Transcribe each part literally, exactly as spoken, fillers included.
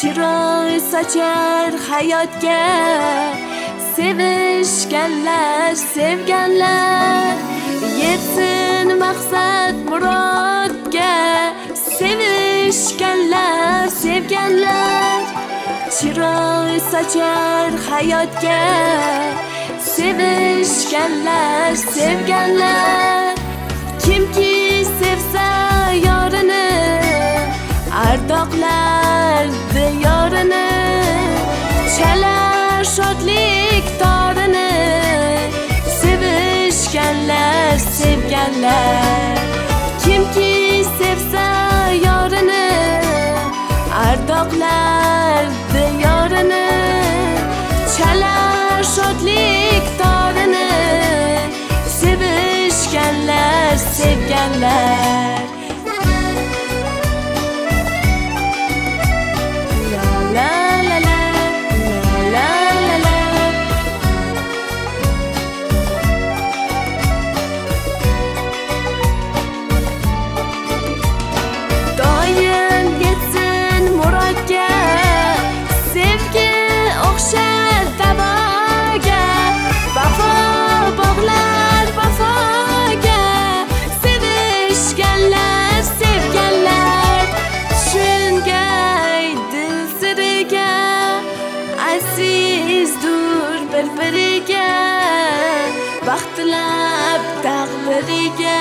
chiroy sochar hayotga, sevishganlar, sevganlar yetsin maqsad murodga, sevishganlar, sevganlar chiroy sochar hayotga, sevishganlar, sevganlar kimki sevsa yorini, ardoqlar diyorini, chalar shodlik torini, sevishganlar, sevganlar kimki sevsa yorini, ardoqlar diyorini, chalar shodlik torini, sevishganlar, sevganlar baxtlab taqdiriga,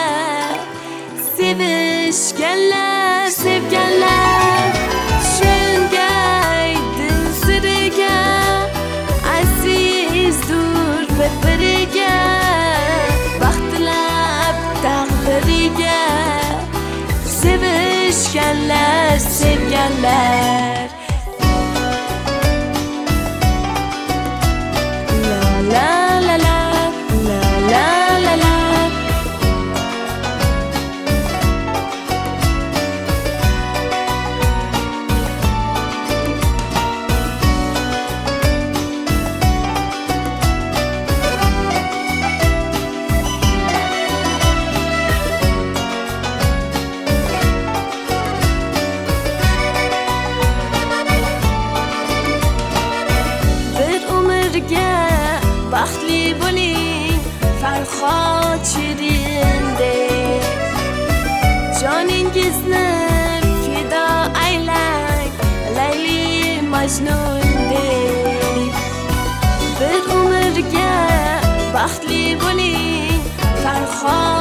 sevishganlar, sevganlar tushungay dil siriga, azizdur bir-biriga, baxtlab taqdiriga, sevishganlar, sevganlar la la la la la la. Bir umrga baxtli bo'ling, farhod shirindek, joningizni fido aylang, Layli Majnundek. Bir umrga baxtli bo'ling, farhod